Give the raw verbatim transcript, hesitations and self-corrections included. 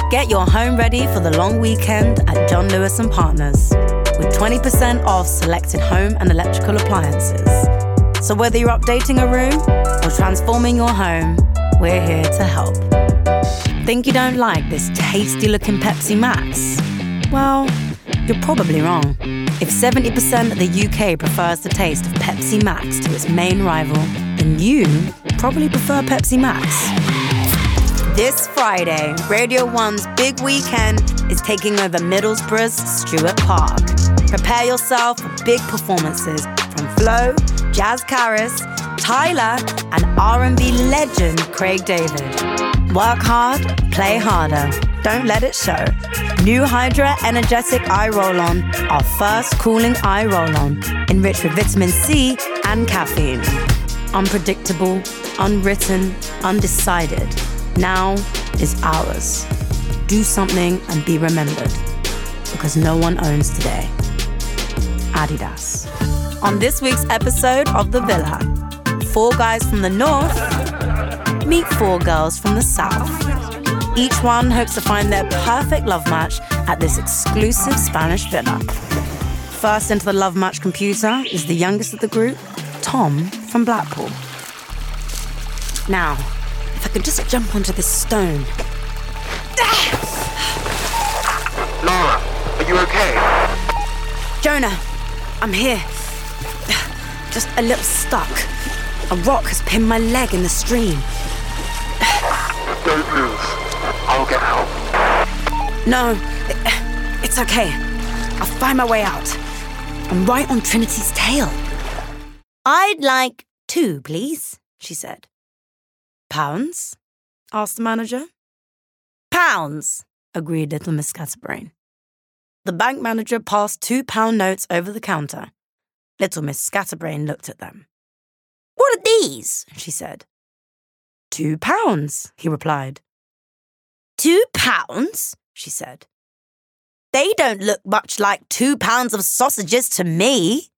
Get your home ready for the long weekend at John Lewis and Partners with twenty percent off selected home and electrical appliances. So whether you're updating a room or transforming your home, we're here to help. Think you don't like this tasty-looking Pepsi Max? Well, you're probably wrong. If seventy percent of the U K prefers the taste of Pepsi Max to its main rival, then you probably prefer Pepsi Max. This Friday, Radio one's big weekend is taking over Middlesbrough's Stuart Park. Prepare yourself for big performances from Flo, Jazz Karis, Tyler, and R and B legend Craig David. Work hard, play harder. Don't let it show. New Hydra Energetic Eye Roll-On, our first cooling eye roll-on, enriched with vitamin C and caffeine. Unpredictable, unwritten, undecided. Now is ours. Do something and be remembered, because no one owns today. Adidas. On this week's episode of The Villa, four guys from the north meet four girls from the south. Each one hopes to find their perfect love match at this exclusive Spanish villa. First into the love match computer is the youngest of the group, Tom from Blackpool. Now, if I could just jump onto this stone. Laura, are you okay? Jonah, I'm here. Just a little stuck. A rock has pinned my leg in the stream. Don't move. I'll get help. No, it, it's okay. I'll find my way out. I'm right on Trinity's tail. I'd like two, please, she said. Pounds? Asked the manager. Pounds, agreed little Miss Scatterbrain. The bank manager passed two pound notes over the counter. Little Miss Scatterbrain looked at them. What are these? She said. Two pounds, he replied. Two pounds? She said. They don't look much like two pounds of sausages to me.